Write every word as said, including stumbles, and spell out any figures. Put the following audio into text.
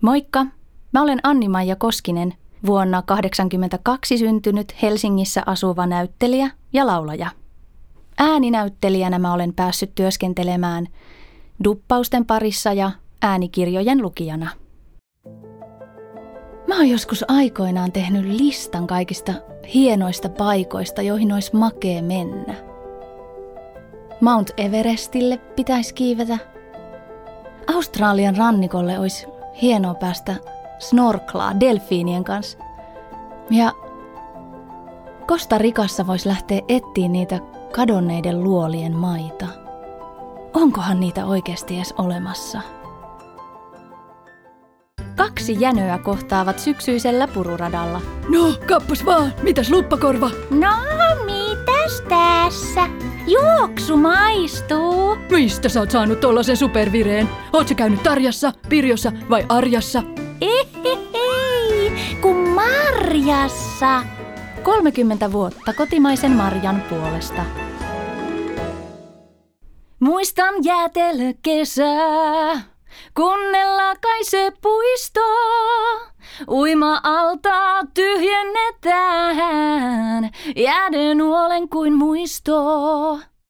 Moikka! Mä olen Anni-Maija Koskinen, vuonna tuhatyhdeksänsataakahdeksankymmentäkaksi syntynyt Helsingissä asuva näyttelijä ja laulaja. Ääninäyttelijänä mä olen päässyt työskentelemään duppausten parissa ja äänikirjojen lukijana. Mä oon joskus aikoinaan tehnyt listan kaikista hienoista paikoista, joihin olisi makea mennä. Mount Everestille pitäisi kiivetä. Australian rannikolle olisi hienoa päästä snorklaa delfiinien kanssa. Ja Costa Ricassa voisi lähteä etsiä niitä kadonneiden luolien maita. Onkohan niitä oikeasti edes olemassa? Kaksi jänöä kohtaavat syksyisellä pururadalla. No, kappas vaan. Mitäs luppakorva? No, mitäs tässä? Juoksu maistuu. Mistä sä oot saanut tollasen supervireen? Oot sä käynyt Tarjassa, Pirjossa vai Arjassa? Ehehei, kun marjassa. kolmekymmentä vuotta kotimaisen marjan puolesta. Muistan jäätelökesää, kunnella kai se puisto. Uima-altaa tyhjennetään, jääden nuolen kuin muisto.